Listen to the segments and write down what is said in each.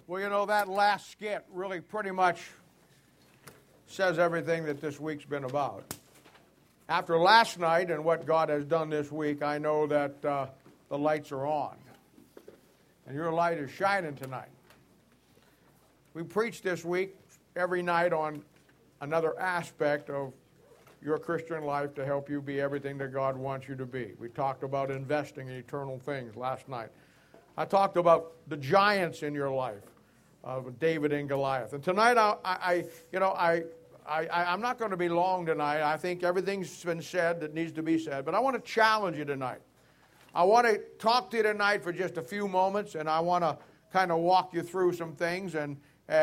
Well, you know, that last skit really pretty much says everything that this week's been about. After last night and what God has done this week, I know that the lights are on. And your light is shining tonight. We preached this week every night on another aspect of your Christian life to help you be everything that God wants you to be. We talked about investing in eternal things last night. I talked about the giants in your life, of David and Goliath. And tonight, I'm not going to be long tonight. I think everything's been said that needs to be said. But I want to challenge you tonight. I want to talk to you tonight for just a few moments, and I want to kind of walk you through some things. And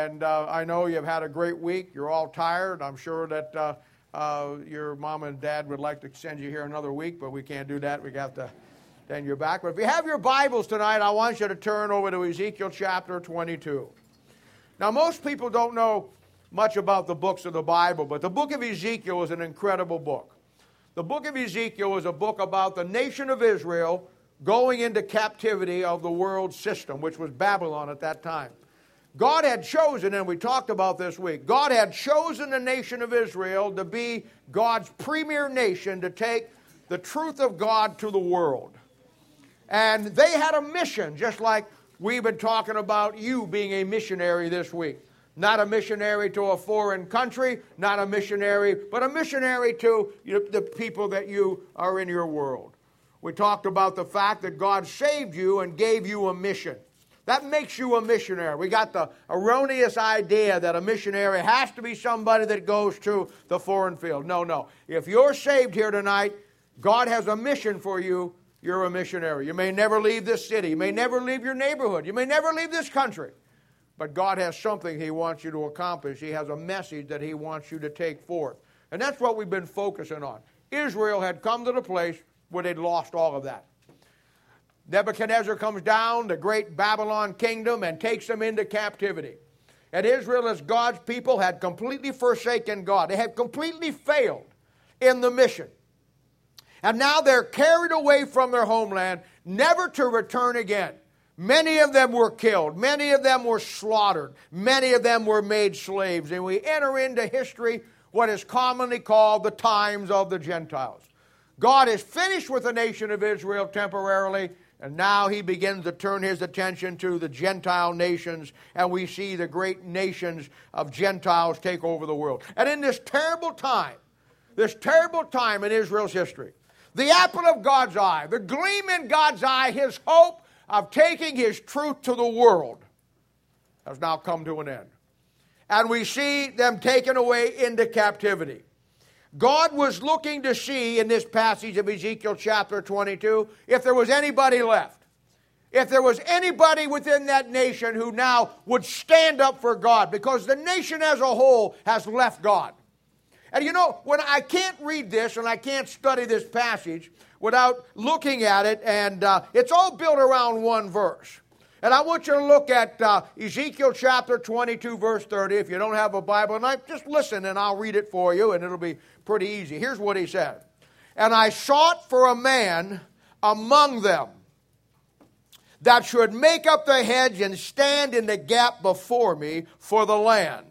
I know you've had a great week. You're all tired. I'm sure that your mom and dad would like to send you here another week, but we can't do that. We have to send you back. But if you have your Bibles tonight, I want you to turn over to Ezekiel chapter 22. Now, most people don't know much about the books of the Bible, but the book of Ezekiel is an incredible book. The book of Ezekiel is a book about the nation of Israel going into captivity of the world system, which was Babylon at that time. God had chosen, and we talked about this week, God had chosen the nation of Israel to be God's premier nation to take the truth of God to the world. And they had a mission, just like we've been talking about you being a missionary this week. Not a missionary to a foreign country, not a missionary, but a missionary to the people that you are in your world. We talked about the fact that God saved you and gave you a mission. That makes you a missionary. We got the erroneous idea that a missionary has to be somebody that goes to the foreign field. No. If you're saved here tonight, God has a mission for you. You're a missionary. You may never leave this city. You may never leave your neighborhood. You may never leave this country. But God has something He wants you to accomplish. He has a message that He wants you to take forth. And that's what we've been focusing on. Israel had come to the place where they'd lost all of that. Nebuchadnezzar comes down, the great Babylon kingdom, and takes them into captivity. And Israel, as God's people, had completely forsaken God. They had completely failed in the mission. And now they're carried away from their homeland, never to return again. Many of them were killed. Many of them were slaughtered. Many of them were made slaves. And we enter into history what is commonly called the times of the Gentiles. God is finished with the nation of Israel temporarily, and now He begins to turn His attention to the Gentile nations, and we see the great nations of Gentiles take over the world. And in this terrible time in Israel's history, the apple of God's eye, the gleam in God's eye, His hope of taking His truth to the world has now come to an end. And we see them taken away into captivity. God was looking to see in this passage of Ezekiel chapter 22 if there was anybody left. If there was anybody within that nation who now would stand up for God, because the nation as a whole has left God. And you know, when I can't read this and I can't study this passage without looking at it, and it's all built around one verse. And I want you to look at Ezekiel chapter 22, verse 30. If you don't have a Bible tonight, just listen and I'll read it for you, and it'll be pretty easy. Here's what he said. And I sought for a man among them that should make up the hedge and stand in the gap before me for the land,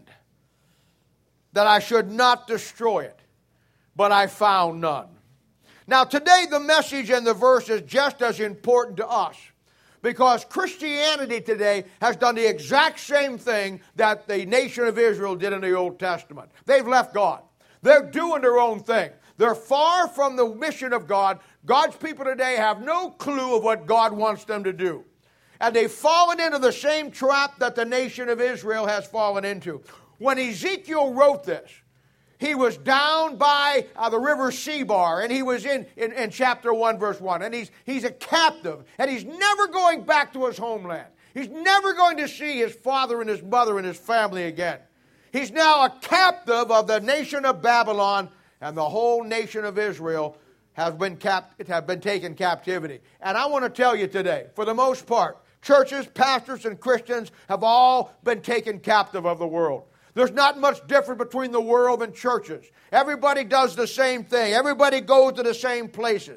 that I should not destroy it, but I found none. Now today the message and the verse is just as important to us, because Christianity today has done the exact same thing that the nation of Israel did in the Old Testament. They've left God. They're doing their own thing. They're far from the mission of God. God's people today have no clue of what God wants them to do. And they've fallen into the same trap that the nation of Israel has fallen into. When Ezekiel wrote this, he was down by the river Sebar, and he was in chapter 1, verse 1. And he's a captive, and he's never going back to his homeland. He's never going to see his father and his mother and his family again. He's now a captive of the nation of Babylon, and the whole nation of Israel have been taken captivity. And I want to tell you today, for the most part, churches, pastors, and Christians have all been taken captive of the world. There's not much difference between the world and churches. Everybody does the same thing. Everybody goes to the same places.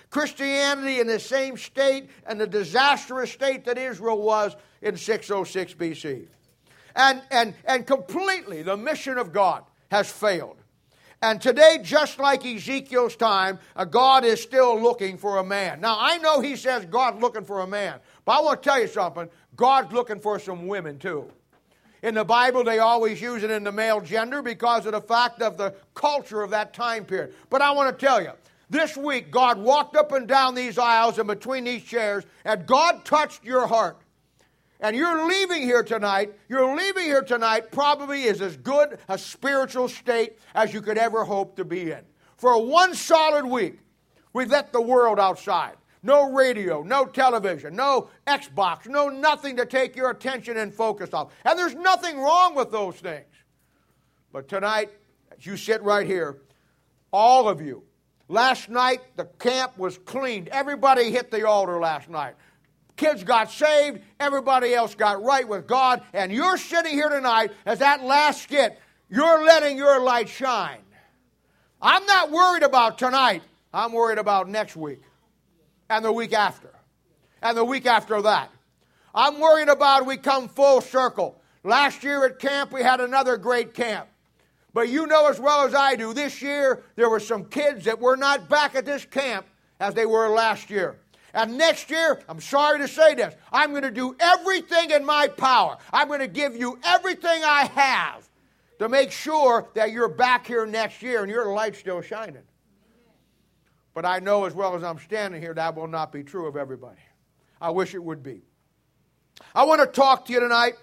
Christianity in the same state and the disastrous state that Israel was in 606 BC. And completely the mission of God has failed. And today, just like Ezekiel's time, God is still looking for a man. Now, I know he says God's looking for a man, but I want to tell you something. God's looking for some women too. In the Bible, they always use it in the male gender because of the fact of the culture of that time period. But I want to tell you, this week, God walked up and down these aisles and between these chairs, and God touched your heart. And you're leaving here tonight probably is as good a spiritual state as you could ever hope to be in. For one solid week, we let the world outside. No radio, no television, no Xbox, no nothing to take your attention and focus off. And there's nothing wrong with those things. But tonight, as you sit right here, all of you, last night the camp was cleaned. Everybody hit the altar last night. Kids got saved, everybody else got right with God, and you're sitting here tonight as that last skit, you're letting your light shine. I'm not worried about tonight, I'm worried about next week, and the week after, and the week after that. I'm worried about we come full circle. Last year at camp, we had another great camp. But you know as well as I do, this year there were some kids that were not back at this camp as they were last year. And next year, I'm sorry to say this, I'm going to do everything in my power. I'm going to give you everything I have to make sure that you're back here next year and your light's still shining. But I know as well as I'm standing here, that will not be true of everybody. I wish it would be. I want to talk to you tonight.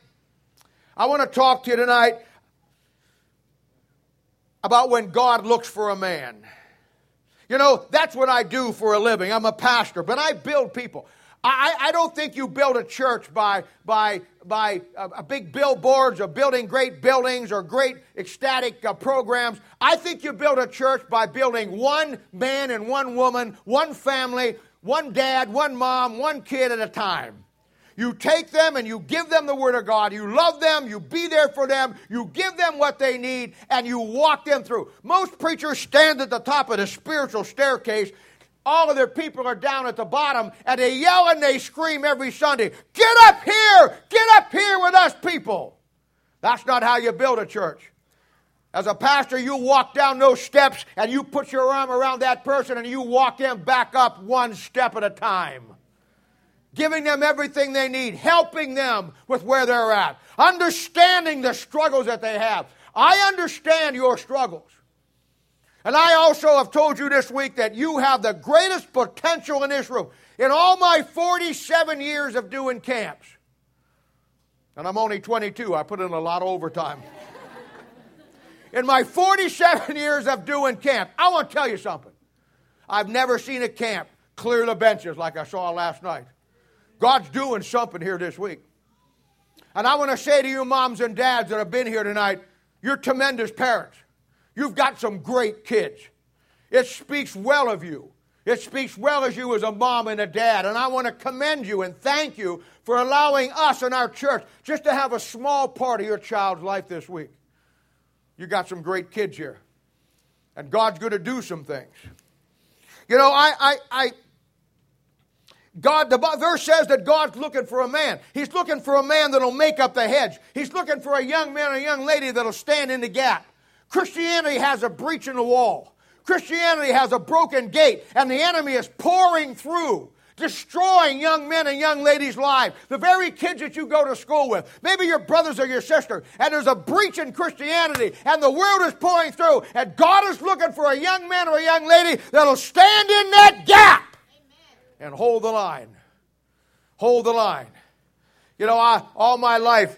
About when God looks for a man. You know, that's what I do for a living. I'm a pastor, but I build people. I don't think you build a church by big billboards or building great buildings or great ecstatic programs. I think you build a church by building one man and one woman, one family, one dad, one mom, one kid at a time. You take them and you give them the Word of God. You love them. You be there for them. You give them what they need and you walk them through. Most preachers stand at the top of the spiritual staircase. All of their people are down at the bottom and they yell and they scream every Sunday, "Get up here! Get up here with us, people!" That's not how you build a church. As a pastor, you walk down those steps and you put your arm around that person and you walk them back up one step at a time. Giving them everything they need, helping them with where they're at, understanding the struggles that they have. I understand your struggles. And I also have told you this week that you have the greatest potential in this room. In all my 47 years of doing camps, and I'm only 22, I put in a lot of overtime. In my 47 years of doing camp, I want to tell you something. I've never seen a camp clear the benches like I saw last night. God's doing something here this week. And I want to say to you moms and dads that have been here tonight, you're tremendous parents. You've got some great kids. It speaks well of you. It speaks well of you as a mom and a dad. And I want to commend you and thank you for allowing us in our church just to have a small part of your child's life this week. You got some great kids here. And God's going to do some things. You know, God, the verse says that God's looking for a man. He's looking for a man that'll make up the hedge. He's looking for a young man or a young lady that'll stand in the gap. Christianity has a breach in the wall. Christianity has a broken gate, and the enemy is pouring through, destroying young men and young ladies' lives. The very kids that you go to school with, maybe your brothers or your sister, and there's a breach in Christianity, and the world is pouring through, and God is looking for a young man or a young lady that'll stand in that gap. And hold the line. Hold the line. You know, all my life,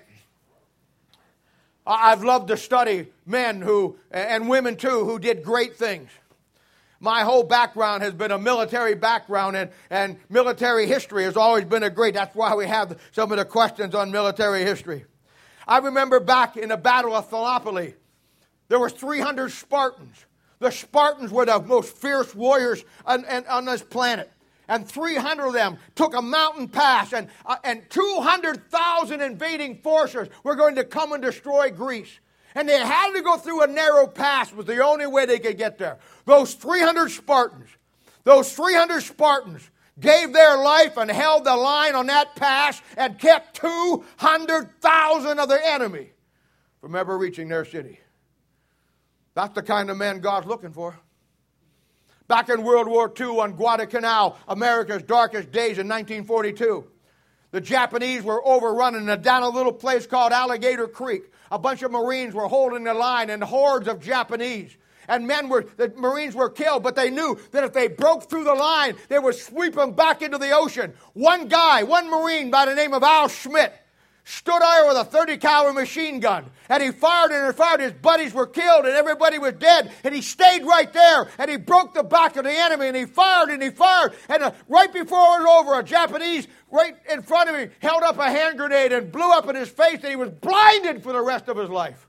I've loved to study men and women too, who did great things. My whole background has been a military background, and military history has always been that's why we have some of the questions on military history. I remember back in the Battle of Thermopylae, there were 300 Spartans. The Spartans were the most fierce warriors on this planet. And 300 of them took a mountain pass, and 200,000 invading forces were going to come and destroy Greece. And they had to go through a narrow pass. Was the only way they could get there. Those 300 Spartans, Those 300 Spartans gave their life and held the line on that pass and kept 200,000 of their enemy from ever reaching their city. That's the kind of men God's looking for. Back in World War II on Guadalcanal, America's darkest days in 1942, the Japanese were overrunning down a little place called Alligator Creek. A bunch of Marines were holding the line and hordes of Japanese. And the Marines were killed, but they knew that if they broke through the line, they would sweep them back into the ocean. One Marine by the name of Al Schmidt, stood there with a 30 caliber machine gun. And he fired and fired. His buddies were killed and everybody was dead. And he stayed right there. And he broke the back of the enemy. And he fired and he fired. And right before it was over, a Japanese right in front of him held up a hand grenade and blew up in his face. And he was blinded for the rest of his life.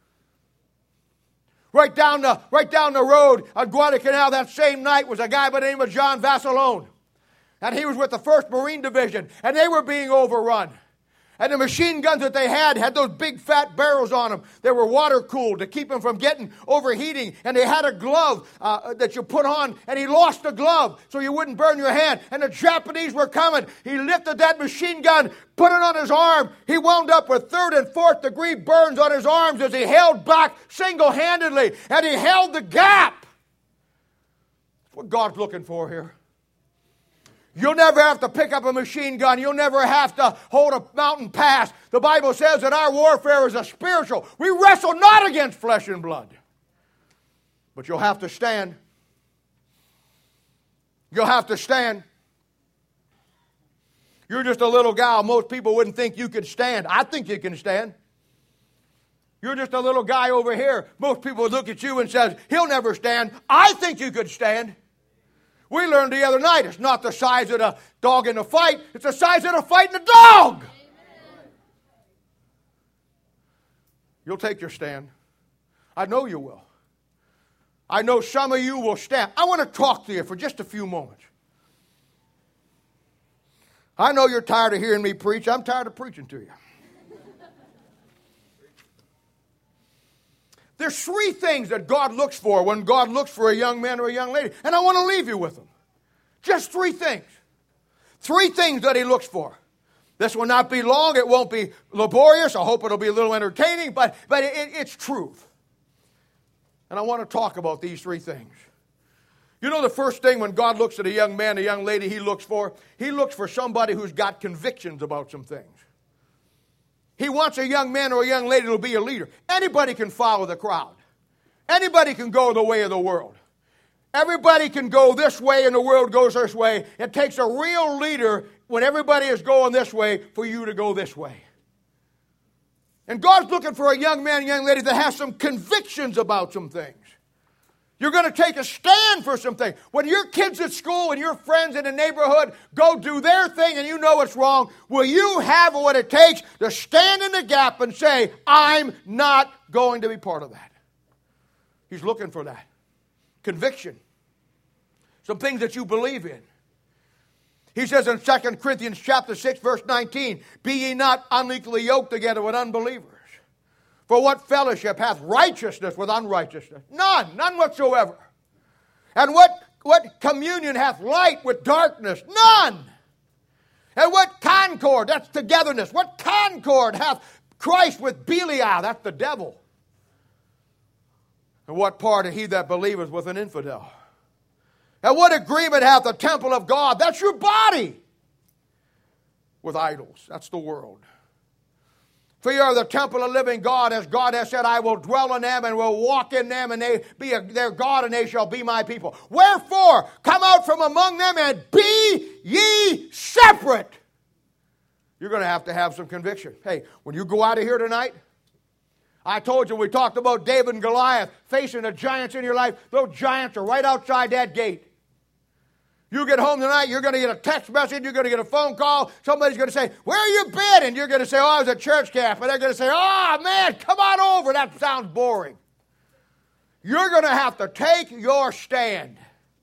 Right down the road on Guadalcanal that same night was a guy by the name of John Vassalone. And he was with the 1st Marine Division. And they were being overrun. And the machine guns that they had those big fat barrels on them. They were water cooled to keep them from getting overheating. And they had a glove that you put on. And he lost the glove so you wouldn't burn your hand. And the Japanese were coming. He lifted that machine gun, put it on his arm. He wound up with 3rd and 4th degree burns on his arms as he held back single-handedly. And he held the gap. That's what God's looking for here. You'll never have to pick up a machine gun. You'll never have to hold a mountain pass. The Bible says that our warfare is a spiritual. We wrestle not against flesh and blood. But you'll have to stand. You'll have to stand. You're just a little gal. Most people wouldn't think you could stand. I think you can stand. You're just a little guy over here. Most people would look at you and say, he'll never stand. I think you could stand. We learned the other night, it's not the size of the dog in the fight, it's the size of the fight in the dog. Amen. You'll take your stand. I know you will. I know some of you will stand. I want to talk to you for just a few moments. I know you're tired of hearing me preach. I'm tired of preaching to you. There's 3 things that God looks for when God looks for a young man or a young lady. And I want to leave you with them. Just 3 things. 3 things that he looks for. This will not be long. It won't be laborious. I hope it'll be a little entertaining, but it's truth. And I want to talk about these 3 things. You know the first thing when God looks at a young man, a young lady, he looks for somebody who's got convictions about some things. He wants a young man or a young lady to be a leader. Anybody can follow the crowd. Anybody can go the way of the world. Everybody can go this way and the world goes this way. It takes a real leader when everybody is going this way for you to go this way. And God's looking for a young man, young lady that has some convictions about some things. You're going to take a stand for something. When your kids at school and your friends in the neighborhood go do their thing and you know it's wrong, will you have what it takes to stand in the gap and say, I'm not going to be part of that? He's looking for that. Conviction. Some things that you believe in. He says in 2 Corinthians chapter 6, verse 19, be ye not unequally yoked together with unbelievers. For what fellowship hath righteousness with unrighteousness? None whatsoever. And what communion hath light with darkness? None. And what concord, that's togetherness, what concord hath Christ with Belial? That's the devil. And what part of he that believeth with an infidel? And what agreement hath the temple of God? That's your body. With idols. That's the world. For you are the temple of living God, as God has said, I will dwell in them and will walk in them, and they be their God, and they shall be my people. Wherefore, come out from among them and be ye separate. You're going to have some conviction. Hey, when you go out of here tonight, I told you we talked about David and Goliath facing the giants in your life. Those giants are right outside that gate. You get home tonight, you're going to get a text message, you're going to get a phone call, somebody's going to say, where you been? And you're going to say, oh, I was at church camp. And they're going to say, oh, man, come on over. That sounds boring. You're going to have to take your stand.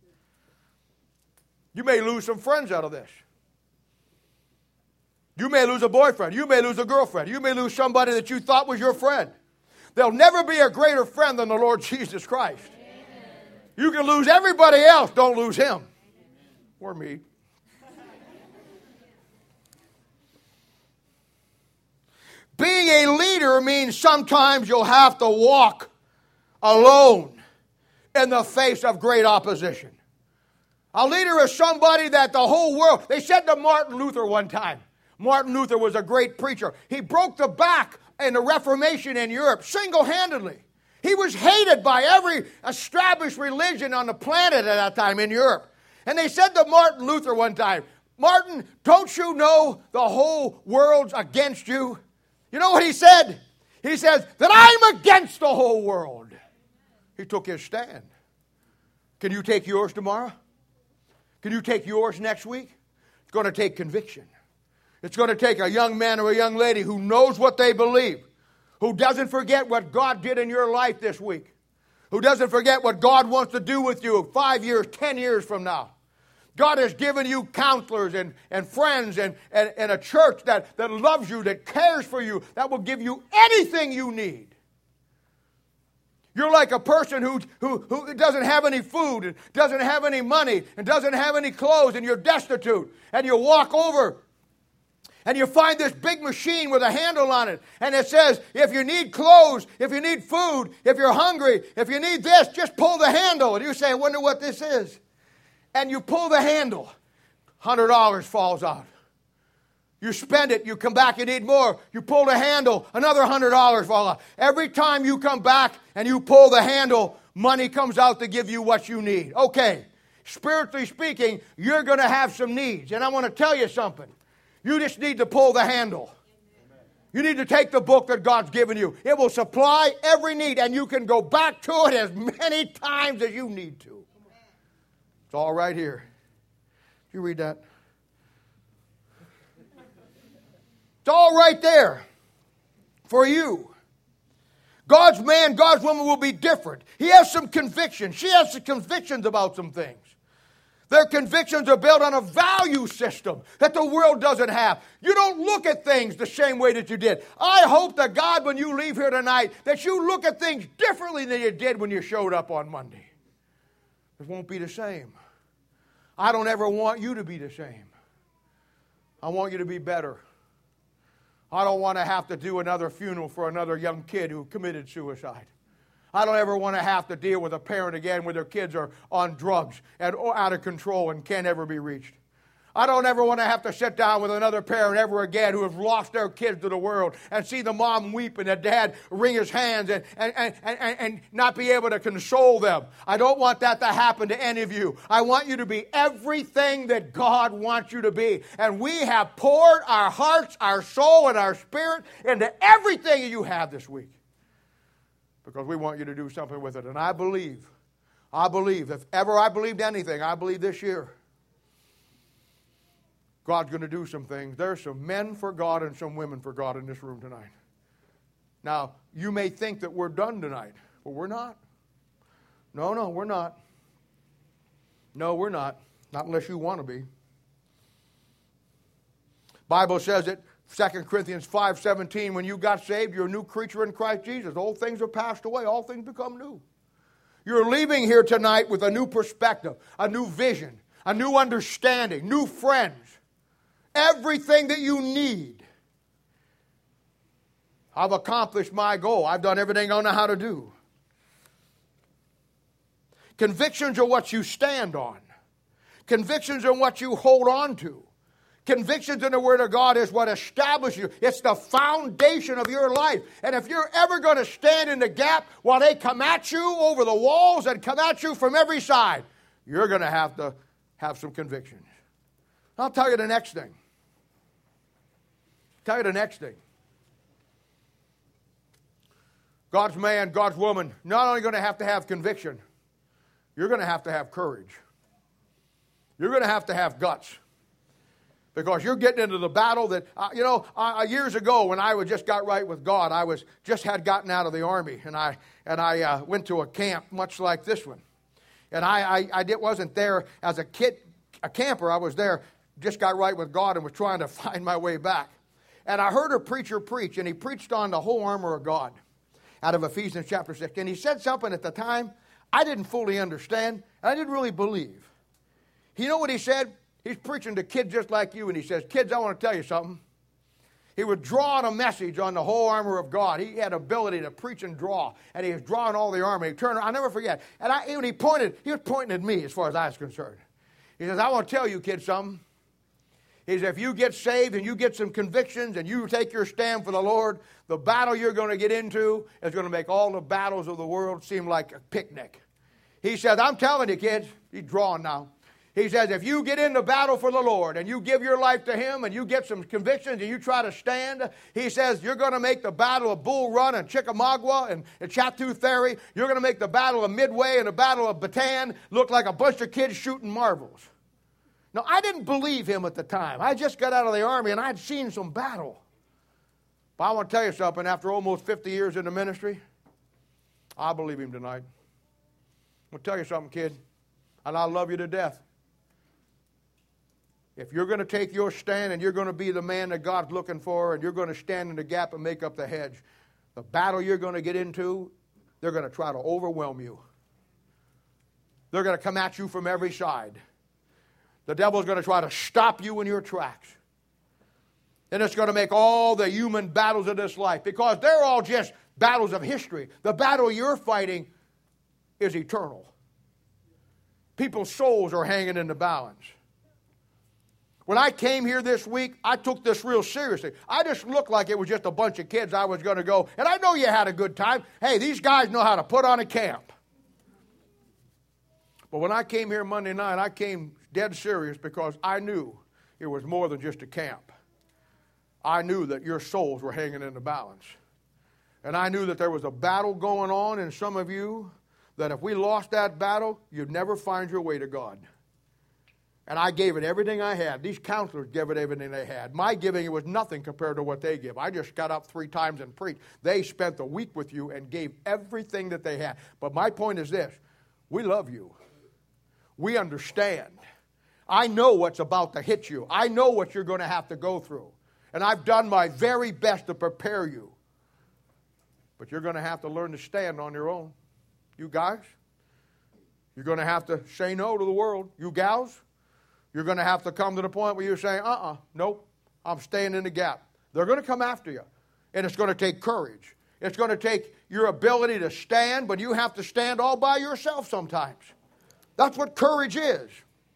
You may lose some friends out of this. You may lose a boyfriend. You may lose a girlfriend. You may lose somebody that you thought was your friend. There'll never be a greater friend than the Lord Jesus Christ. Amen. You can lose everybody else, don't lose him. Poor me. Being a leader means sometimes you'll have to walk alone in the face of great opposition. A leader is somebody that the whole world... They said to Martin Luther one time. Martin Luther was a great preacher. He broke the back in the Reformation in Europe single-handedly. He was hated by every established religion on the planet at that time in Europe. And they said to Martin Luther one time, Martin, don't you know the whole world's against you? You know what he said? He says, that I'm against the whole world. He took his stand. Can you take yours tomorrow? Can you take yours next week? It's going to take conviction. It's going to take a young man or a young lady who knows what they believe, who doesn't forget what God did in your life this week, who doesn't forget what God wants to do with you 5 years, 10 years from now. God has given you counselors and friends and a church that loves you, that cares for you, that will give you anything you need. You're like a person who doesn't have any food, and doesn't have any money, and doesn't have any clothes, and you're destitute. And you walk over, and you find this big machine with a handle on it. And it says, if you need clothes, if you need food, if you're hungry, if you need this, just pull the handle. And you say, I wonder what this is. And you pull the handle. $100 falls out. You spend it, you come back, you need more. You pull the handle, another $100 falls out. Every time you come back and you pull the handle, money comes out to give you what you need. Okay, spiritually speaking, you're going to have some needs. And I want to tell you something. You just need to pull the handle. You need to take the book that God's given you. It will supply every need, and you can go back to it as many times as you need to. It's all right here. Did you read that? It's all right there for you. God's man, God's woman will be different. He has some convictions. She has some convictions about some things. Their convictions are built on a value system that the world doesn't have. You don't look at things the same way that you did. I hope to God when you leave here tonight that you look at things differently than you did when you showed up on Monday. It won't be the same. I don't ever want you to be the same. I want you to be better. I don't want to have to do another funeral for another young kid who committed suicide. I don't ever want to have to deal with a parent again where their kids are on drugs and out of control and can't ever be reached. I don't ever want to have to sit down with another parent ever again who has lost their kids to the world and see the mom weep and the dad wring his hands and not be able to console them. I don't want that to happen to any of you. I want you to be everything that God wants you to be. And we have poured our hearts, our soul, and our spirit into everything you have this week. Because we want you to do something with it. And I believe, if ever I believed anything, I believe this year, God's going to do some things. There's some men for God and some women for God in this room tonight. Now, you may think that we're done tonight, but we're not. No, we're not. No, we're not. Not unless you want to be. Bible says it, 2 Corinthians 5:17, when you got saved, you're a new creature in Christ Jesus. Old things are passed away. All things become new. You're leaving here tonight with a new perspective, a new vision, a new understanding, new friends. Everything that you need. I've accomplished my goal. I've done everything I know how to do. Convictions are what you stand on. Convictions are what you hold on to. Convictions in the Word of God is what establishes you. It's the foundation of your life. And if you're ever going to stand in the gap while they come at you over the walls and come at you from every side, you're going to have some convictions. I'll tell you the next thing. God's man, God's woman, not only going to have conviction, you're going to have courage. You're going to have guts. Because you're getting into the battle that, years ago when I just got right with God, I had gotten out of the army, and I went to a camp much like this one. And I wasn't there as a camper. I was there, just got right with God and was trying to find my way back. And I heard a preacher preach, and he preached on the whole armor of God out of Ephesians chapter 6. And he said something at the time I didn't fully understand, and I didn't really believe. You know what he said? He's preaching to kids just like you, and he says, kids, I want to tell you something. He was drawing a message on the whole armor of God. He had ability to preach and draw, and he was drawing all the armor. He turned, I'll never forget. And when he was pointing at me as far as I was concerned. He says, I want to tell you, kids, something. He says, if you get saved and you get some convictions and you take your stand for the Lord, the battle you're going to get into is going to make all the battles of the world seem like a picnic. He says, I'm telling you, kids, he's drawing now. He says, if you get into battle for the Lord and you give your life to Him and you get some convictions and you try to stand, he says, you're going to make the battle of Bull Run and Chickamauga and Chateau Thierry, you're going to make the battle of Midway and the battle of Bataan look like a bunch of kids shooting marbles. Now, I didn't believe him at the time. I just got out of the Army and I'd seen some battle. But I want to tell you something, after almost 50 years in the ministry, I believe him tonight. I'm going to tell you something, kid, and I love you to death. If you're going to take your stand and you're going to be the man that God's looking for and you're going to stand in the gap and make up the hedge, the battle you're going to get into, they're going to try to overwhelm you. They're going to come at you from every side. The devil's going to try to stop you in your tracks. And it's going to make all the human battles of this life, because they're all just battles of history. The battle you're fighting is eternal. People's souls are hanging in the balance. When I came here this week, I took this real seriously. I just looked like it was just a bunch of kids I was going to go. And I know you had a good time. Hey, these guys know how to put on a camp. But when I came here Monday night, I came dead serious because I knew it was more than just a camp. I knew that your souls were hanging in the balance. And I knew that there was a battle going on in some of you, that if we lost that battle, you'd never find your way to God. And I gave it everything I had. These counselors gave it everything they had. My giving, it was nothing compared to what they give. I just got up 3 times and preached. They spent the week with you and gave everything that they had. But my point is this: we love you. We understand. I know what's about to hit you. I know what you're going to have to go through. And I've done my very best to prepare you. But you're going to have to learn to stand on your own. You guys, you're going to have to say no to the world. You gals, you're going to have to come to the point where you say, nope, I'm staying in the gap. They're going to come after you. And it's going to take courage. It's going to take your ability to stand, but you have to stand all by yourself sometimes. That's what courage is.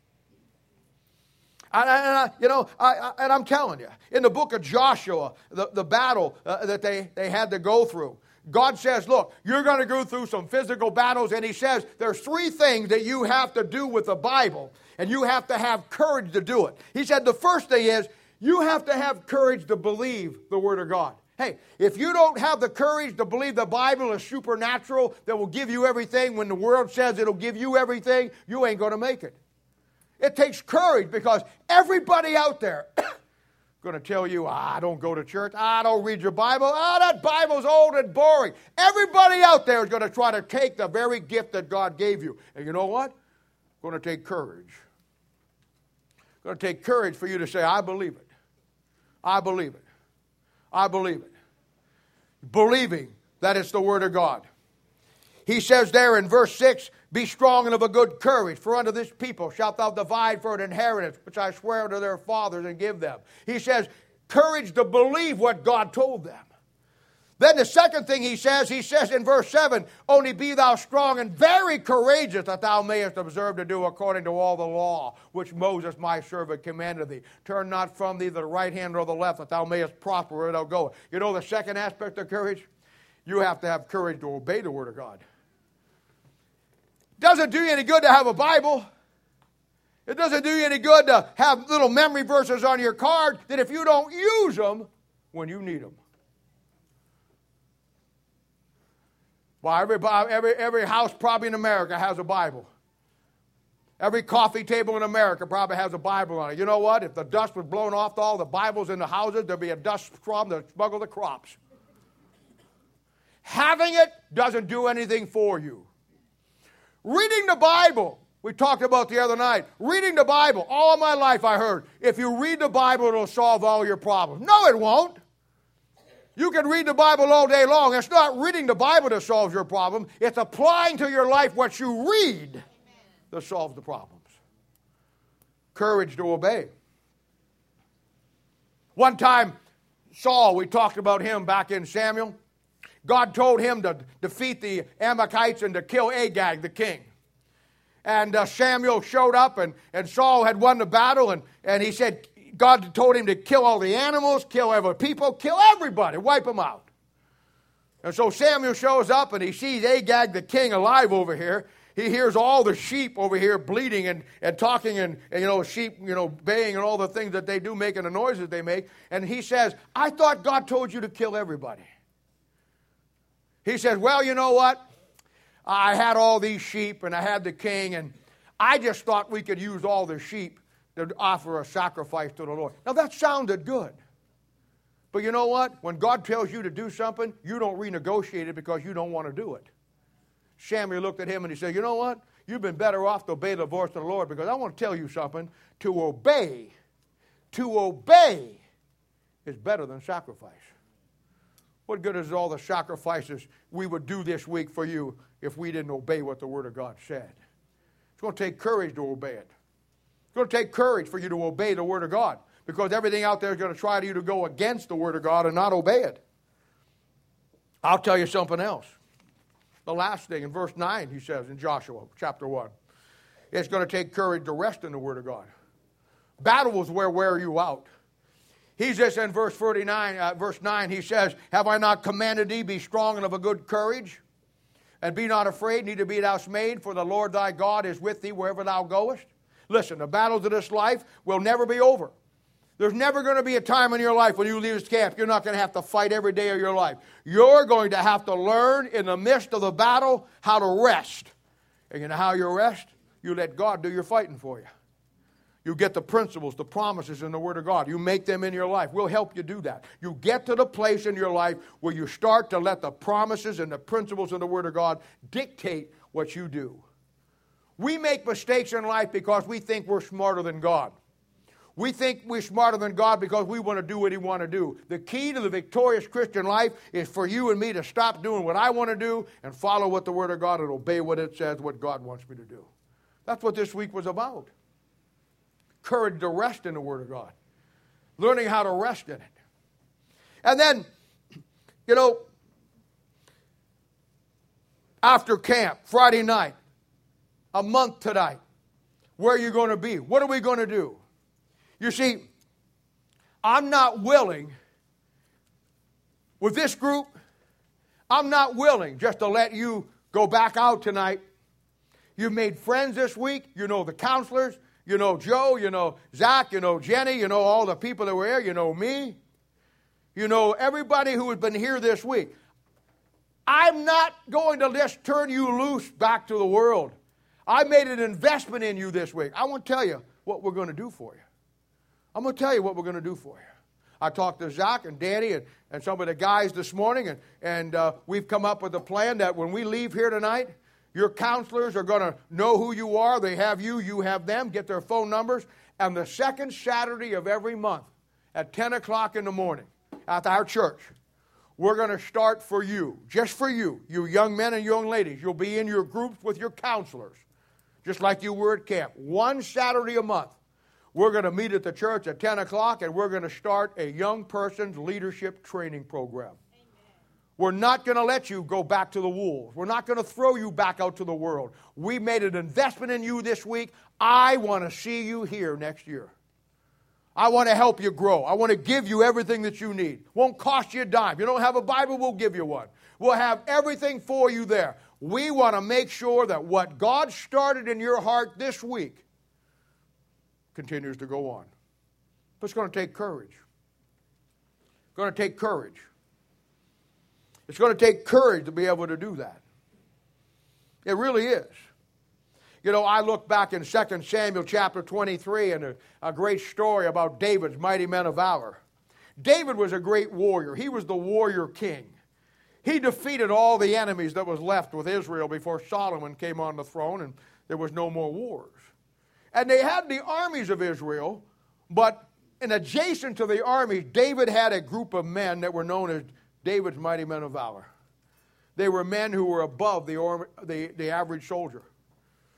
And I'm telling you, in the book of Joshua, the battle that they had to go through, God says, look, you're going to go through some physical battles, and He says there's 3 things that you have to do with the Bible, and you have to have courage to do it. He said the first thing is you have to have courage to believe the Word of God. Hey, if you don't have the courage to believe the Bible is supernatural, that will give you everything when the world says it'll give you everything, you ain't going to make it. It takes courage, because everybody out there going to tell you, don't go to church, don't read your Bible, that Bible's old and boring. Everybody out there is going to try to take the very gift that God gave you. And you know what? It's going to take courage. It's going to take courage for you to say, I believe it. I believe it. I believe it. Believing that it's the Word of God. He says there in verse 6, be strong and of a good courage, for unto this people shalt thou divide for an inheritance, which I swear unto their fathers and give them. He says, courage to believe what God told them. Then the second thing he says in verse 7, only be thou strong and very courageous, that thou mayest observe to do according to all the law, which Moses my servant commanded thee. Turn not from thee the right hand or the left, that thou mayest prosper where thou goest. You know the second aspect of courage? You have to have courage to obey the Word of God. It doesn't do you any good to have a Bible. It doesn't do you any good to have little memory verses on your card that if you don't use them when you need them. Well, every house probably in America has a Bible. Every coffee table in America probably has a Bible on it. You know what? If the dust was blown off all the Bibles in the houses, there'd be a dust storm that smuggle the crops. Having it doesn't do anything for you. Reading the Bible, we talked about the other night. Reading the Bible, all of my life I heard, if you read the Bible, it'll solve all your problems. No, it won't. You can read the Bible all day long. It's not reading the Bible that solves your problem. It's applying to your life what you read that solves the problems. courage to obey. One time, Saul, we talked about him back in Samuel. God told him to defeat the Amalekites and to kill Agag, the king. And Samuel showed up, and Saul had won the battle, and he said, God told him to kill all the animals, kill every people, kill everybody, wipe them out. And so Samuel shows up, and he sees Agag, the king, alive over here. He hears all the sheep over here bleating and talking and sheep, baying and all the things that they do, making the noises they make. And he says, I thought God told you to kill everybody. He says, well, you know what? I had all these sheep and I had the king, and I just thought we could use all the sheep to offer a sacrifice to the Lord. Now that sounded good. But you know what? When God tells you to do something, you don't renegotiate it because you don't want to do it. Samuel looked at him and he said, you know what? You've been better off to obey the voice of the Lord, because I want to tell you something. To obey is better than sacrifice. What good is all the sacrifices we would do this week for you if we didn't obey what the Word of God said? It's going to take courage to obey it. It's going to take courage for you to obey the Word of God, because everything out there is going to try you to go against the Word of God and not obey it. I'll tell you something else. The last thing in verse 9, he says in Joshua chapter 1, it's going to take courage to rest in the Word of God. Battles will wear you out. He says in verse 9, he says, have I not commanded thee, be strong and of a good courage? And be not afraid, neither be thou dismayed, for the Lord thy God is with thee wherever thou goest. Listen, the battles of this life will never be over. There's never going to be a time in your life when you leave this camp you're not going to have to fight every day of your life. You're going to have to learn in the midst of the battle how to rest. And you know how you rest? You let God do your fighting for you. You get the principles, the promises in the Word of God. You make them in your life. We'll help you do that. You get to the place in your life where you start to let the promises and the principles in the Word of God dictate what you do. We make mistakes in life because we think we're smarter than God. We think we're smarter than God because we want to do what He wants to do. The key to the victorious Christian life is for you and me to stop doing what I want to do and follow what the Word of God and obey what it says, what God wants me to do. That's what this week was about. Courage to rest in the Word of God. Learning how to rest in it. And then, after camp, Friday night, a month tonight, where are you going to be? What are we going to do? You see, I'm not willing, with this group, I'm not willing just to let you go back out tonight. You've made friends this week. You know the counselors. You know Joe. You know Zach. You know Jenny. You know all the people that were here. You know me. You know everybody who has been here this week. I'm not going to just turn you loose back to the world. I made an investment in you this week. I want to tell you what we're going to do for you. I'm going to tell you what we're going to do for you. I talked to Zach and Danny and some of the guys this morning, and we've come up with a plan that when we leave here tonight, your counselors are going to know who you are. They have you, you have them. Get their phone numbers. And the second Saturday of every month at 10 o'clock in the morning at our church, we're going to start for you, just for you, you young men and young ladies. You'll be in your groups with your counselors, just like you were at camp. One Saturday a month. We're going to meet at the church at 10 o'clock, and we're going to start a young person's leadership training program. Amen. We're not going to let you go back to the wolves. We're not going to throw you back out to the world. We made an investment in you this week. I want to see you here next year. I want to help you grow. I want to give you everything that you need. Won't cost you a dime. If you don't have a Bible, we'll give you one. We'll have everything for you there. We want to make sure that what God started in your heart this week continues to go on. But it's going to take courage. It's going to take courage. It's going to take courage to be able to do that. It really is. I look back in 2 Samuel chapter 23 and a great story about David's mighty men of valor. David was a great warrior. He was the warrior king. He defeated all the enemies that was left with Israel before Solomon came on the throne and there was no more wars. And they had the armies of Israel, but in adjacent to the armies, David had a group of men that were known as David's mighty men of valor. They were men who were above the average soldier.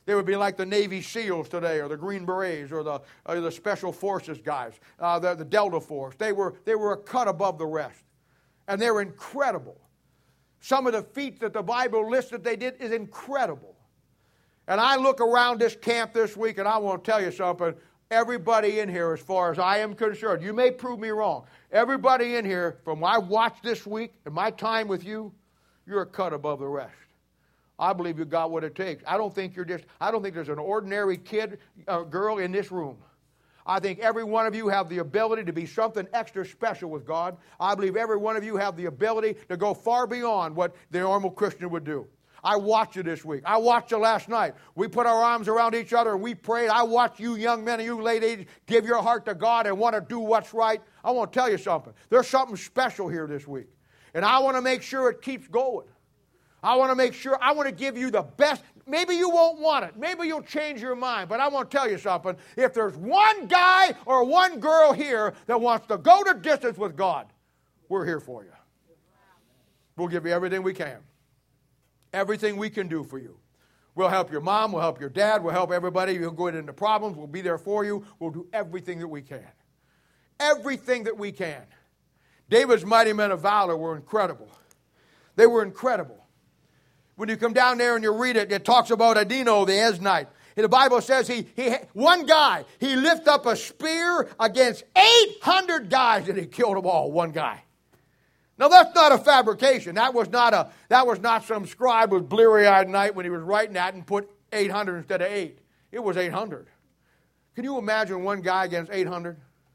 They would be like the Navy SEALs today, or the Green Berets, or the Special Forces guys, the Delta Force. They were a cut above the rest. And they're incredible. Some of the feats that the Bible lists that they did is incredible. And I look around this camp this week, and I want to tell you something. Everybody in here, as far as I am concerned, you may prove me wrong. Everybody in here, from what I watched this week and my time with you, you're a cut above the rest. I believe you got what it takes. I don't think there's an ordinary kid, girl in this room. I think every one of you have the ability to be something extra special with God. I believe every one of you have the ability to go far beyond what the normal Christian would do. I watched you this week. I watched you last night. We put our arms around each other and we prayed. I watched you young men and you ladies give your heart to God and want to do what's right. I want to tell you something. There's something special here this week. And I want to make sure it keeps going. I want to make sure, I want to give you the best. Maybe you won't want it. Maybe you'll change your mind. But I want to tell you something. If there's one guy or one girl here that wants to go the distance with God, we're here for you. We'll give you everything we can. Everything we can do for you. We'll help your mom. We'll help your dad. We'll help everybody. You'll go into problems. We'll be there for you. We'll do everything that we can. Everything that we can. David's mighty men of valor were incredible. They were incredible. When you come down there and you read it, it talks about Adino the Eznite. And the Bible says one guy, he lifted up a spear against 800 guys and he killed them all, one guy. Now that's not a fabrication. That was not some scribe with bleary-eyed night when he was writing that and put 800 instead of 8. It was 800. Can you imagine one guy against 800?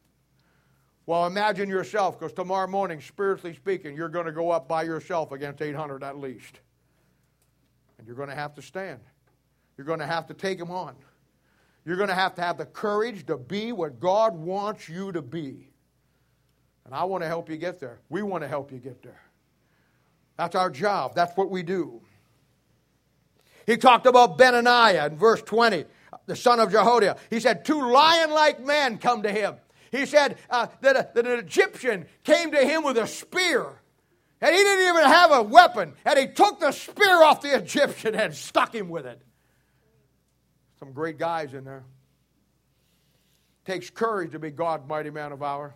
Well, imagine yourself, because tomorrow morning, spiritually speaking, you're going to go up by yourself against 800 at least. And you're going to have to stand. You're going to have to take them on. You're going to have the courage to be what God wants you to be. And I want to help you get there. We want to help you get there. That's our job. That's what we do. He talked about Benaniah in verse 20, the son of Jehoiada. He said, 2 lion-like men come to him. He said that an Egyptian came to him with a spear. And he didn't even have a weapon. And he took the spear off the Egyptian and stuck him with it. Some great guys in there. Takes courage to be God's mighty man of valor.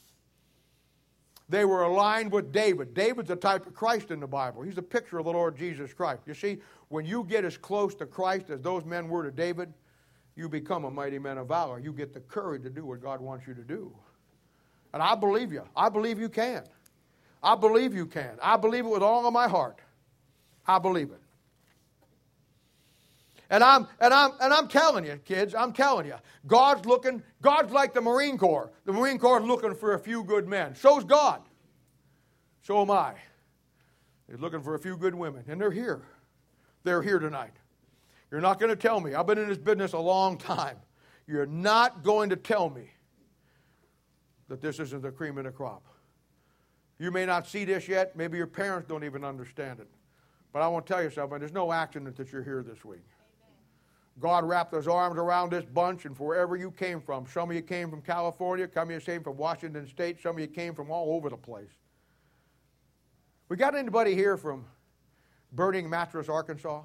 They were aligned with David. David's a type of Christ in the Bible. He's a picture of the Lord Jesus Christ. You see, when you get as close to Christ as those men were to David, you become a mighty man of valor. You get the courage to do what God wants you to do. And I believe you. I believe you can. I believe you can. I believe it with all of my heart. I believe it. And I'm telling you, kids, I'm telling you, God's like the Marine Corps. The Marine Corps is looking for a few good men. So's God. So am I. He's looking for a few good women. And they're here. They're here tonight. You're not going to tell me. I've been in this business a long time. You're not going to tell me that this isn't the cream of the crop. You may not see this yet. Maybe your parents don't even understand it. But I want to tell you something. There's no accident that you're here this week. God wrapped his arms around this bunch, and wherever you came from, some of you came from California, some of you came from Washington State, some of you came from all over the place. We got anybody here from Burning Mattress, Arkansas?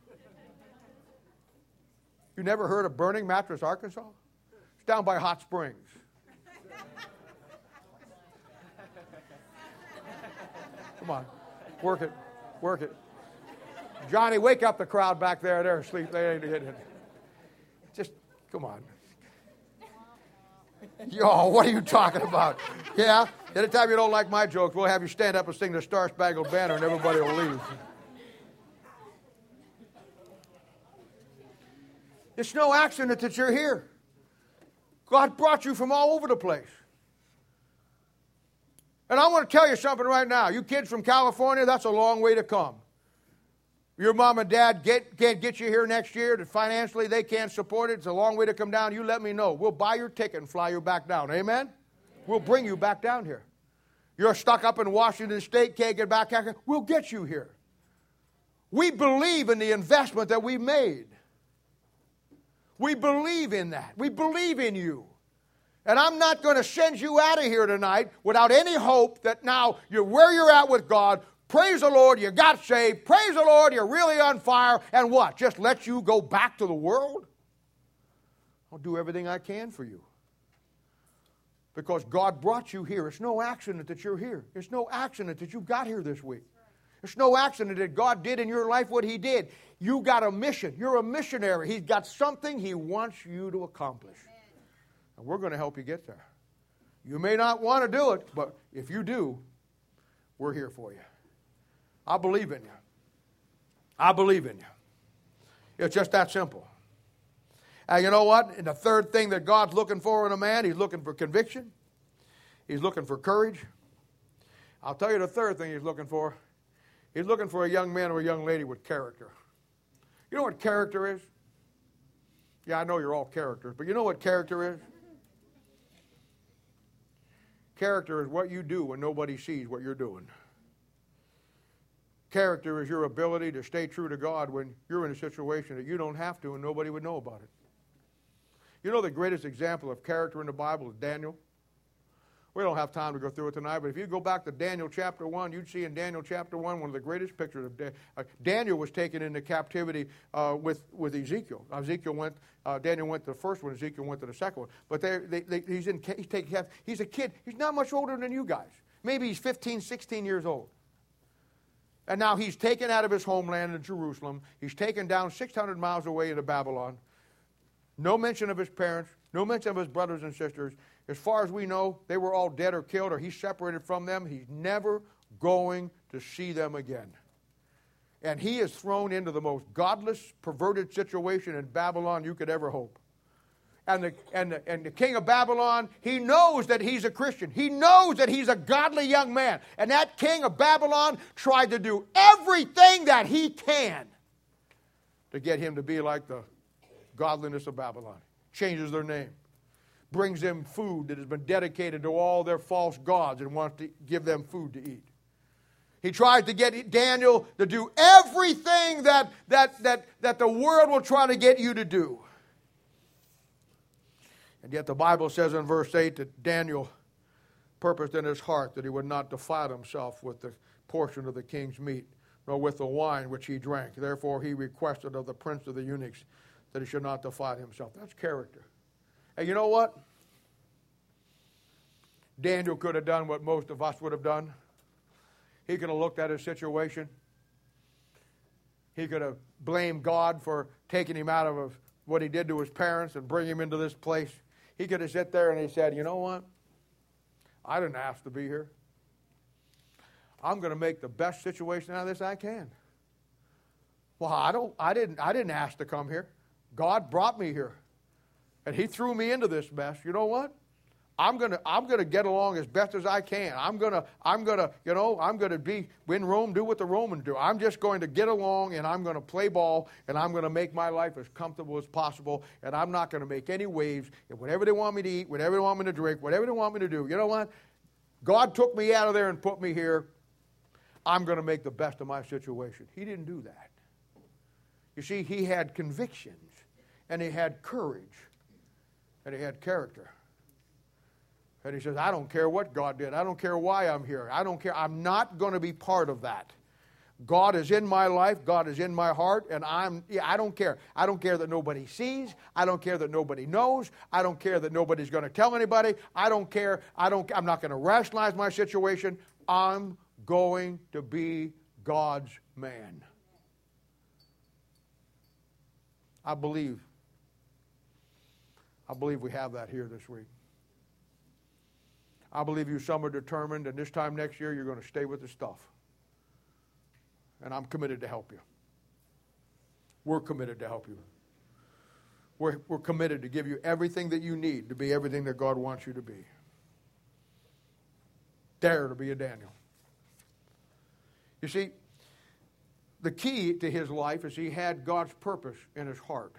You never heard of Burning Mattress, Arkansas? It's down by Hot Springs. Come on, work it, work it. Johnny, wake up the crowd back there. They're asleep. They ain't getting it. Just, come on. Yo, what are you talking about? Yeah? Anytime you don't like my jokes, we'll have you stand up and sing the Star Spangled Banner and everybody will leave. It's no accident that you're here. God brought you from all over the place. And I want to tell you something right now. You kids from California, that's a long way to come. Your mom and dad can't get you here next year. That financially they can't support it. It's a long way to come down. You let me know. We'll buy your ticket and fly you back down. Amen? We'll bring you back down here. You're stuck up in Washington State, can't get back here. We'll get you here. We believe in the investment that we made. We believe in that. We believe in you. And I'm not going to send you out of here tonight without any hope that now you're where you're at with God. Praise the Lord, you got saved. Praise the Lord, you're really on fire. And what? Just let you go back to the world? I'll do everything I can for you. Because God brought you here. It's no accident that you're here. It's no accident that you got here this week. It's no accident that God did in your life what He did. You got a mission. You're a missionary. He's got something He wants you to accomplish. And we're going to help you get there. You may not want to do it, but if you do, we're here for you. I believe in you. I believe in you. It's just that simple. And you know what? And the third thing that God's looking for in a man, He's looking for conviction. He's looking for courage. I'll tell you the third thing He's looking for. He's looking for a young man or a young lady with character. You know what character is? Yeah, I know you're all characters, but you know what character is? Character is what you do when nobody sees what you're doing. Character is your ability to stay true to God when you're in a situation that you don't have to and nobody would know about it. You know the greatest example of character in the Bible is Daniel. We don't have time to go through it tonight, but if you go back to Daniel chapter 1, you'd see in Daniel chapter 1 one of the greatest pictures of Daniel was taken into captivity with Ezekiel. Daniel went to the first one, Ezekiel went to the second one. But he's a kid. He's not much older than you guys. Maybe he's 15, 16 years old. And now he's taken out of his homeland in Jerusalem. He's taken down 600 miles away into Babylon. No mention of his parents. No mention of his brothers and sisters. As far as we know, they were all dead or killed or he's separated from them. He's never going to see them again. And he is thrown into the most godless, perverted situation in Babylon you could ever hope. And the king of Babylon, he knows that he's a Christian. He knows that he's a godly young man. And that king of Babylon tried to do everything that he can to get him to be like the godliness of Babylon. Changes their name. Brings them food that has been dedicated to all their false gods and wants to give them food to eat. He tried to get Daniel to do everything that the world will try to get you to do. And yet the Bible says in verse 8 that Daniel purposed in his heart that he would not defile himself with the portion of the king's meat, nor with the wine which he drank. Therefore he requested of the prince of the eunuchs that he should not defile himself. That's character. And you know what? Daniel could have done what most of us would have done. He could have looked at his situation. He could have blamed God for taking him out of what he did to his parents and bring him into this place. He could have sat there and he said, you know what? I didn't ask to be here. I'm going to make the best situation out of this I can. Well, I didn't ask to come here. God brought me here. And He threw me into this mess. You know what? I'm gonna get along as best as I can. I'm gonna be in Rome, do what the Romans do. I'm just going to get along and I'm gonna play ball and I'm gonna make my life as comfortable as possible and I'm not gonna make any waves. And whatever they want me to eat, whatever they want me to drink, whatever they want me to do, you know what? God took me out of there and put me here. I'm gonna make the best of my situation. He didn't do that. You see, he had convictions and he had courage and he had character. And he says, I don't care what God did. I don't care why I'm here. I don't care. I'm not going to be part of that. God is in my life. God is in my heart. And I don't care. I don't care that nobody sees. I don't care that nobody knows. I don't care that nobody's going to tell anybody. I don't care. I'm not going to rationalize my situation. I'm going to be God's man. I believe we have that here this week. I believe you some are determined, and this time next year you're going to stay with the stuff. And I'm committed to help you. We're committed to help you. We're committed to give you everything that you need to be everything that God wants you to be. Dare to be a Daniel. You see, the key to his life is he had God's purpose in his heart.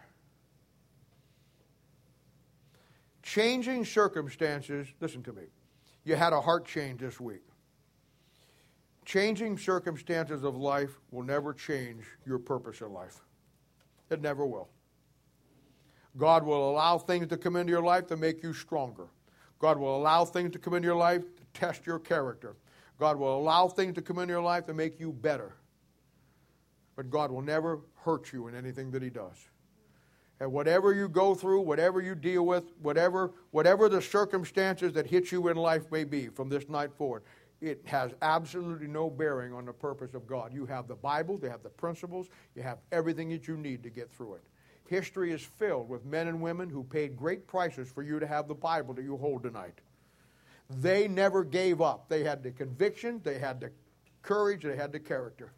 Changing circumstances, listen to me. You had a heart change this week. Changing circumstances of life will never change your purpose in life. It never will. God will allow things to come into your life to make you stronger. God will allow things to come into your life to test your character. God will allow things to come into your life to make you better. But God will never hurt you in anything that He does. And whatever you go through, whatever you deal with, whatever the circumstances that hit you in life may be from this night forward, it has absolutely no bearing on the purpose of God. You have the Bible, you have the principles, you have everything that you need to get through it. History is filled with men and women who paid great prices for you to have the Bible that you hold tonight. They never gave up. They had the conviction, they had the courage, they had the character.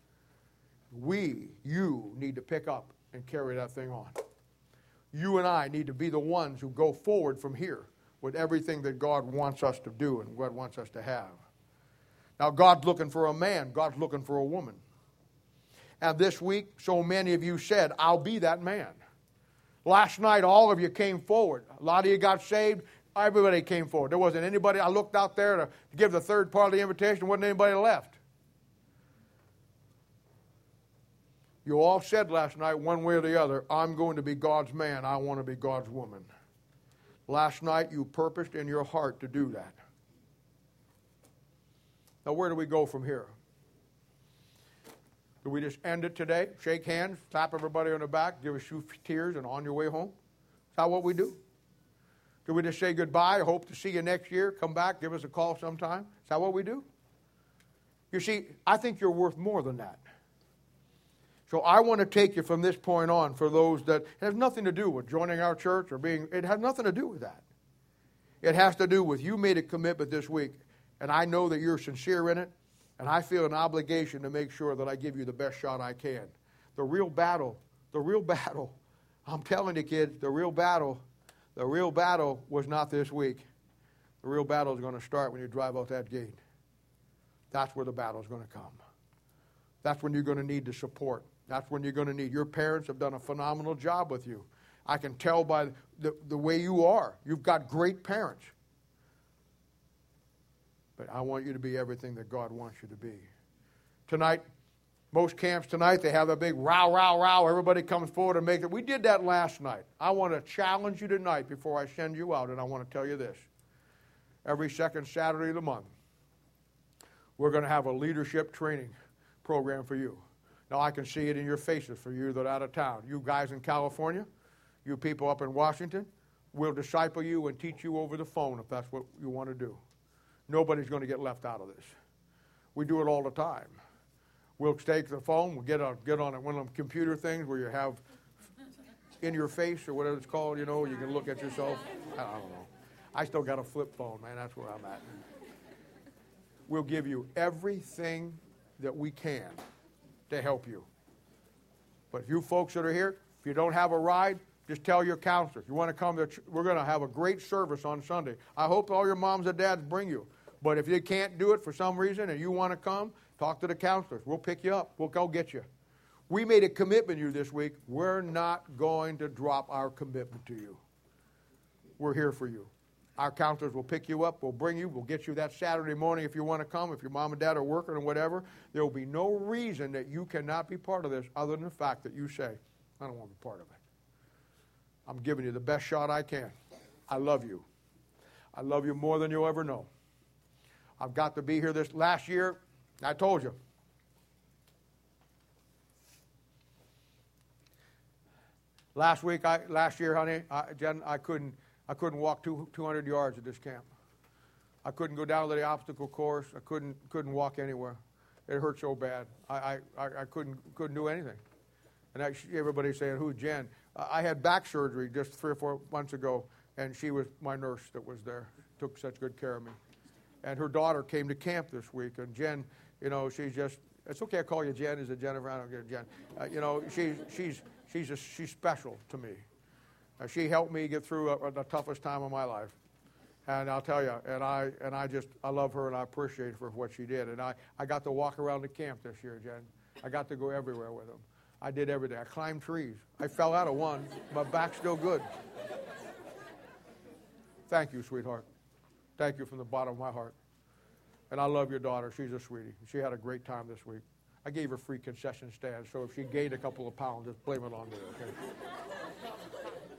You need to pick up and carry that thing on. You and I need to be the ones who go forward from here with everything that God wants us to do and God wants us to have. Now, God's looking for a man. God's looking for a woman. And this week, so many of you said, I'll be that man. Last night, all of you came forward. A lot of you got saved. Everybody came forward. There wasn't anybody. I looked out there to give the third part of the invitation. There wasn't anybody left. You all said last night, one way or the other, I'm going to be God's man. I want to be God's woman. Last night, you purposed in your heart to do that. Now, where do we go from here? Do we just end it today? Shake hands, clap everybody on the back, give a few tears, and on your way home? Is that what we do? Do we just say goodbye, hope to see you next year, come back, give us a call sometime? Is that what we do? You see, I think you're worth more than that. So I want to take you from this point on for those that it has nothing to do with joining our church or being, it has nothing to do with that. It has to do with you made a commitment this week, and I know that you're sincere in it, and I feel an obligation to make sure that I give you the best shot I can. The real battle, I'm telling you kids, the real battle was not this week. The real battle is going to start when you drive out that gate. That's where the battle is going to come. That's when you're going to need the support. That's when you're going to need. Your parents have done a phenomenal job with you. I can tell by the way you are. You've got great parents. But I want you to be everything that God wants you to be. Tonight, most camps tonight, they have a big row, row, row. Everybody comes forward and makes it. We did that last night. I want to challenge you tonight before I send you out, and I want to tell you this. Every second Saturday of the month, we're going to have a leadership training program for you. Now, I can see it in your faces for you that are out of town. You guys in California, you people up in Washington, we'll disciple you and teach you over the phone if that's what you want to do. Nobody's going to get left out of this. We do it all the time. We'll take the phone, we'll get on one of them computer things where you have in your face or whatever it's called, you know, you can look at yourself. I don't know. I still got a flip phone, man. That's where I'm at. We'll give you everything that we can to help you. But you folks that are here, if you don't have a ride, just tell your counselor. If you want to come, we're going to have a great service on Sunday. I hope all your moms and dads bring you. But if you can't do it for some reason and you want to come, talk to the counselors. We'll pick you up. We'll go get you. We made a commitment to you this week. We're not going to drop our commitment to you. We're here for you. Our counselors will pick you up. We'll bring you. We'll get you that Saturday morning if you want to come. If your mom and dad are working or whatever, there will be no reason that you cannot be part of this other than the fact that you say, I don't want to be part of it. I'm giving you the best shot I can. I love you. I love you more than you'll ever know. I've got to be here this last year. I told you. Last year, honey, Jen, I couldn't walk 200 yards at this camp. I couldn't go down to the obstacle course. I couldn't walk anywhere. It hurt so bad. I couldn't do anything. And everybody's saying, who's Jen? I had back surgery just 3 or 4 months ago, and she was my nurse that was there. Took such good care of me. And her daughter came to camp this week, and Jen, you know, she's just, it's okay I call you Jen. Is it Jennifer? I don't get Jen. You know, she's special to me. She helped me get through the toughest time of my life. And I'll tell you, I love her and I appreciate her for what she did. And I got to walk around the camp this year, Jen. I got to go everywhere with them. I did everything. I climbed trees. I fell out of one. My back's still good. Thank you, sweetheart. Thank you from the bottom of my heart. And I love your daughter. She's a sweetie. She had a great time this week. I gave her free concession stand, so if she gained a couple of pounds, just blame it on me, okay?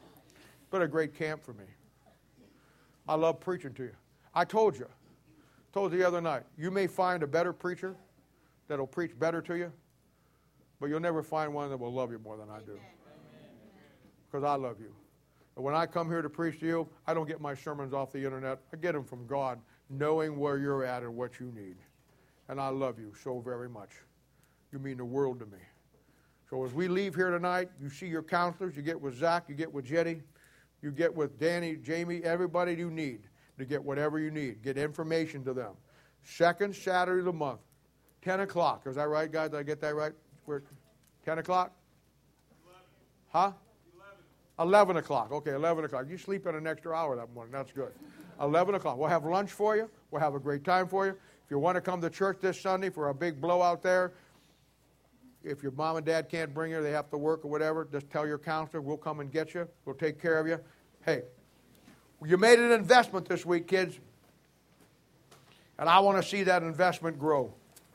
Been a great camp for me. I love preaching to you. I told you, Told you the other night, you may find a better preacher that'll preach better to you, but you'll never find one that will love you more than I do. Because I love you. And when I come here to preach to you, I don't get my sermons off the internet. I get them from God, knowing where you're at and what you need. And I love you so very much. You mean the world to me. So as we leave here tonight, you see your counselors. You get with Zach. You get with Jetty. You get with Danny, Jamie, everybody you need to get whatever you need. Get information to them. Second Saturday of the month, 10 o'clock. Is that right, guys? Did I get that right? We're 10 o'clock? 11. Huh? 11 o'clock. Okay, 11 o'clock. You sleep in an extra hour that morning. That's good. 11 o'clock. We'll have lunch for you. We'll have a great time for you. If you want to come to church this Sunday for a big blowout there, if your mom and dad can't bring you, they have to work or whatever, just tell your counselor. We'll come and get you. We'll take care of you. Hey, you made an investment this week, kids. And I want to see that investment grow.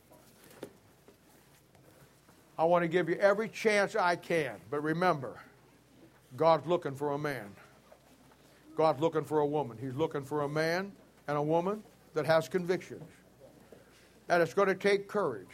I want to give you every chance I can. But remember, God's looking for a man. God's looking for a woman. He's looking for a man and a woman that has convictions. And it's going to take courage.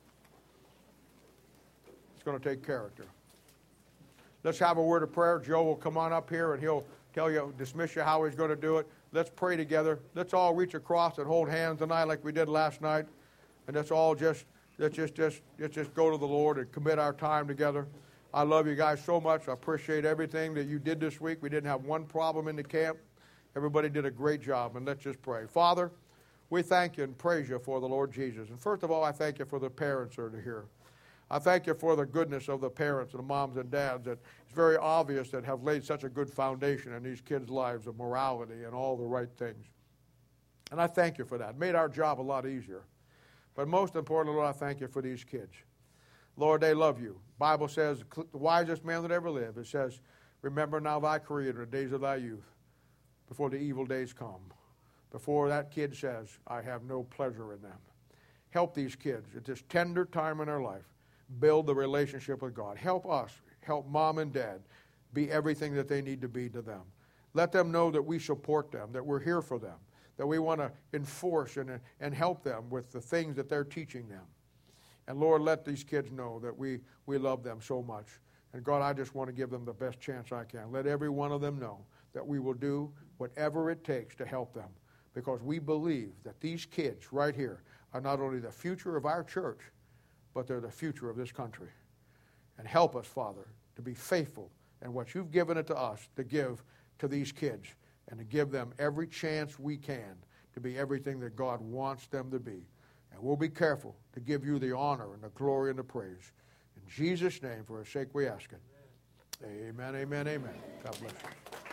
It's going to take character. Let's have a word of prayer. Joe will come on up here and he'll tell you, dismiss you how he's going to do it. Let's pray together. Let's all reach across and hold hands tonight like we did last night. And let's all just go to the Lord and commit our time together. I love you guys so much. I appreciate everything that you did this week. We didn't have one problem in the camp. Everybody did a great job, and let's just pray. Father, we thank you and praise you for the Lord Jesus. And first of all, I thank you for the parents that are here. I thank you for the goodness of the parents and the moms and dads that it's very obvious that have laid such a good foundation in these kids' lives of morality and all the right things. And I thank you for that. It made our job a lot easier. But most importantly, Lord, I thank you for these kids. Lord, they love you. The Bible says, the wisest man that ever lived, it says, remember now thy Creator, the days of thy youth, before the evil days come. Before that kid says, I have no pleasure in them. Help these kids at this tender time in their life build the relationship with God. Help us, help mom and dad be everything that they need to be to them. Let them know that we support them, that we're here for them, that we want to enforce and help them with the things that they're teaching them. And Lord, let these kids know that we love them so much. And God, I just want to give them the best chance I can. Let every one of them know that we will do whatever it takes to help them. Because we believe that these kids right here are not only the future of our church, but they're the future of this country. And help us, Father, to be faithful in what you've given it to us to give to these kids and to give them every chance we can to be everything that God wants them to be. And we'll be careful to give you the honor and the glory and the praise. In Jesus' name, for his sake we ask it. Amen, amen, amen. God bless you.